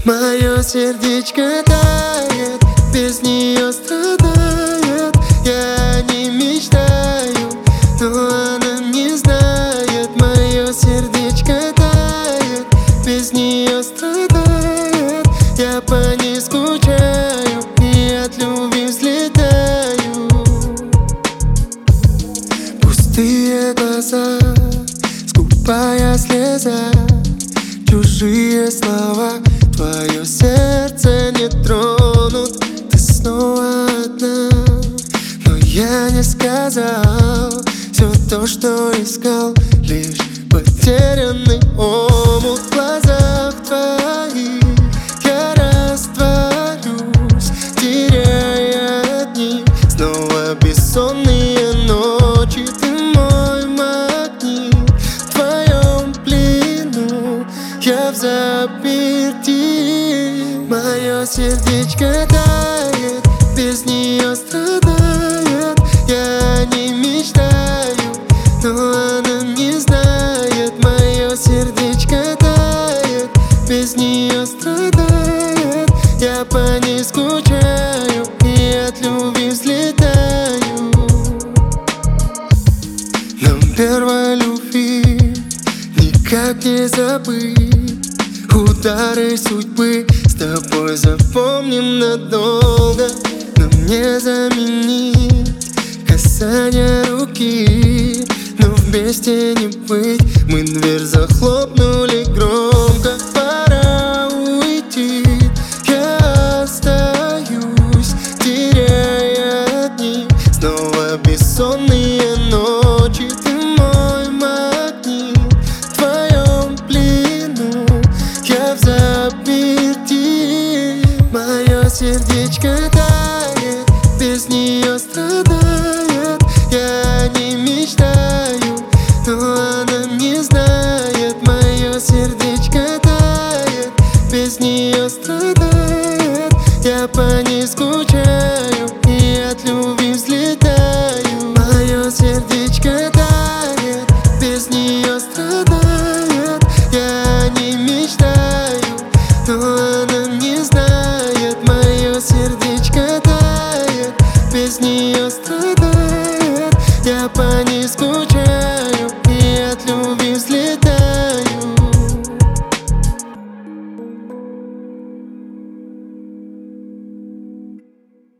Мое сердечко тает, без нее страдает. Я не мечтаю, но она не знает. Мое сердечко тает, без нее страдает. Я по ней скучаю и от любви взлетаю. Пустые глаза, скупая слеза, чужие слова, твое сердце не тронут. Ты снова одна, но я не сказал все то, что искал. Лишь потерянный омут в глазах твоих. Я растворюсь, теряя дни. Снова бессонные ночи, ты мой магнит. В твоем плену я в заперти. Мое сердечко тает, без нее страдает. Я не мечтаю, но она не знает. Мое сердечко тает, без нее страдает. Я по ней скучаю и от любви взлетаю. Нам первой любви никак не забыть. Удары судьбы с тобой запомним надолго. Нам не заменить касание руки, но вместе не быть. Мы дверь захлопнем